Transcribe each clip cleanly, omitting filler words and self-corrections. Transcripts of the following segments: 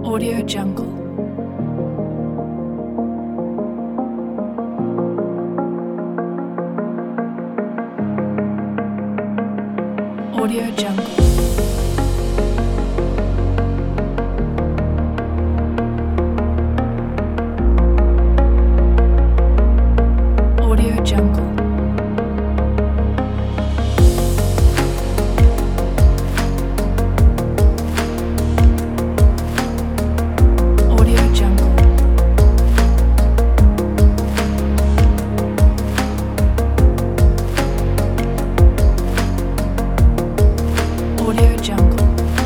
Audio Jungle. Audio Jungle. Audio Jungle. Audio Jungle. Audio Jungle.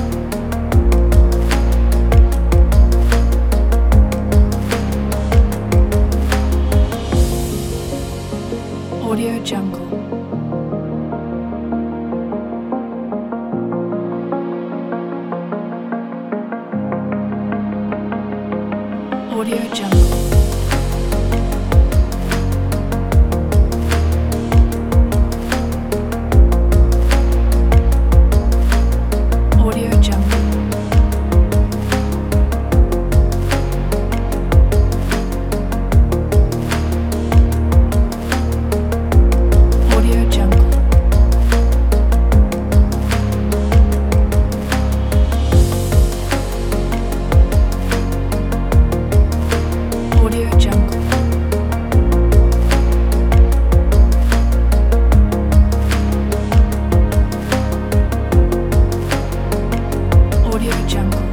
Audio Jungle. Audio Jungle. Audio Jungle. Audio Jungle. Audio Jungle. Audio Jungle.